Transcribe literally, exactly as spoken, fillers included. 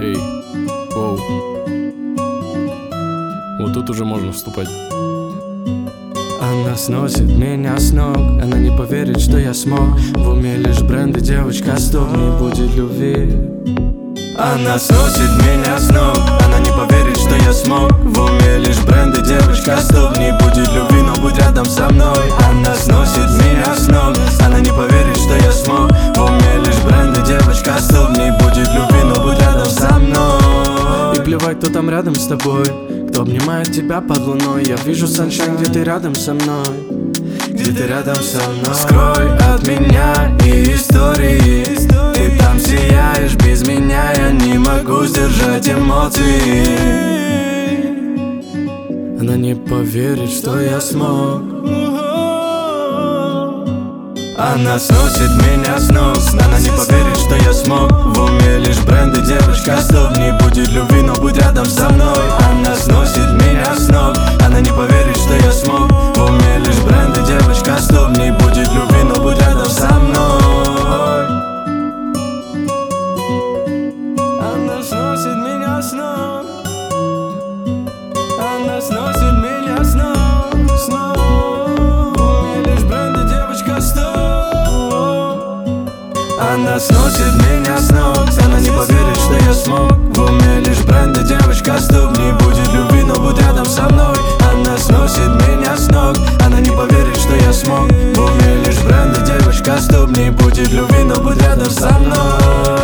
Эй, воу. Вот тут уже можно вступать. Она сносит меня с ног, она не поверит, что я смог. В уме лишь бренды, девочка, стоп, не будет любви. Она сносит меня с ног, она не поверит, что я смог. В уме лишь бренды, девочка, стоп, не будет любви, но будь рядом со мной. Она сносит меня с ног, она не поверит, что я смог. В уме лишь бренды, девочка, стоп, не будет любви, но будь рядом со мной. И плевать, кто там рядом с тобой, кто обнимает тебя под луной. Я вижу саншайн, где ты рядом со мной, где ты рядом со мной. Скрой от меня и истории, ты там сияешь без меня, я не могу сдержать эмоции. Она не поверит, что я смог. Она сносит меня с ног, она не поверит, что я смог. В уме лишь бренды, девочка, стоп, не будет любви, но будь рядом со мной. Она сносит меня с ног, она не поверит, что я смог. В уме лишь бренды, девочка, стоп, не будет любви, но будь рядом со мной. Она сносит меня с ног, она сносит меня с ног, с ног. Она сносит меня с ног, она не поверит, что я смог. В уме лишь бренды, девочка, стоп, не будет любви, но будь рядом со мной. Она сносит меня с ног, она не поверит, что я смог. В уме лишь бренды, девочка, стоп, не будет любви, но будь рядом со мной.